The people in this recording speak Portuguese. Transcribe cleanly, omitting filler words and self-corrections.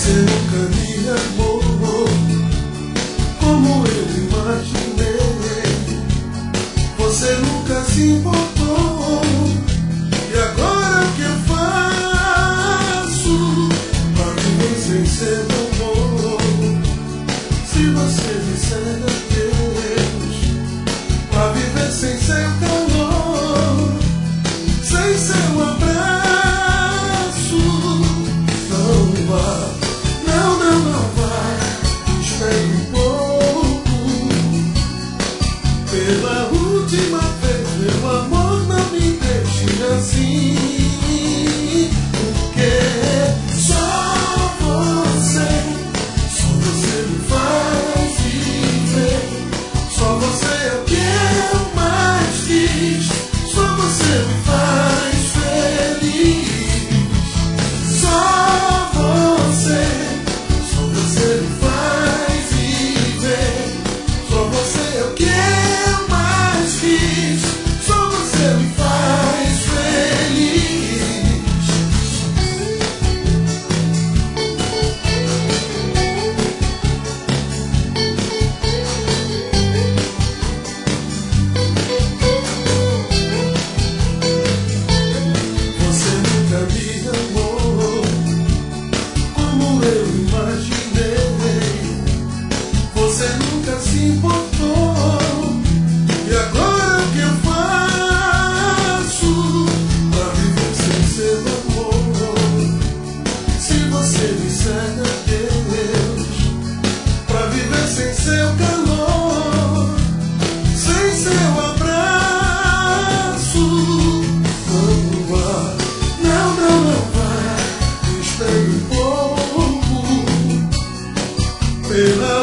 nunca me amou como eu imaginei. Você nunca se importou. E agora o que eu faço pra viver sem seu amor? Se você disser adeus, pra viver sem seu calor, sem seu abraço, não vá, não, não, não vá. Espere um pouco. Pela última vez, meu amor, não me deixe assim, porque só você me faz viver. Só você é o que eu mais quis. Só você me faz feliz. Só você me faz viver. Só você é o que eu mais quis. Só você me faz feliz. Você nunca me amou como eu imaginei. Você nunca se importou. E agora o que eu faço pra viver sem seu amor? Se você disser adeus, pra viver sem seu calor, sem seu abraço, não vá, não, não, não vá. Espere um pouco. Pela